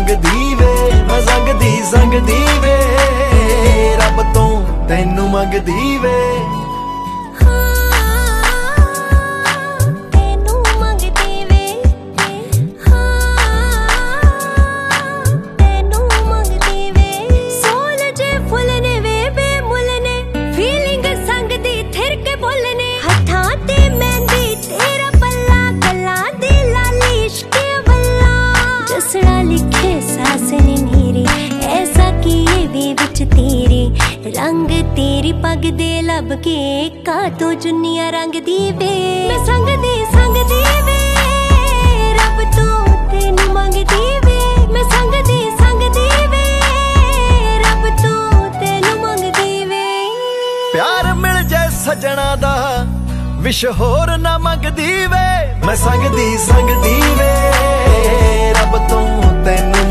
ਮੰਗਦੀ ਵੇ, ਮੈਂ ਸੰਗਦੀ ਵੇ, ਰੱਬ ਤੋਂ ਤੈਨੂੰ ਮੰਗਦੀ ਵੇ। रंग तेरी पग दे लब के का तो जुनिया रंग दी वे, मैं संगदी वे, रब तो तेनू मंगदी वे, मैं संगदी वे, रब तो तेनू मंगदी वे। प्यार मिल जाए सजना दा विश होर ना मंगदी वे, मैं संगदी वे, रब तो